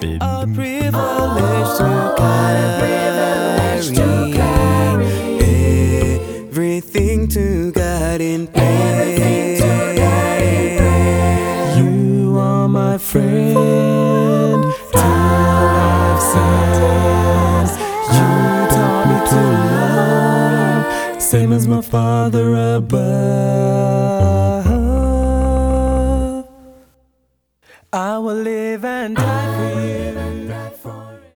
A privilege to carry everything to God in prayer. You are my friend till life's end. You taught me to love, same as my Father above. I will live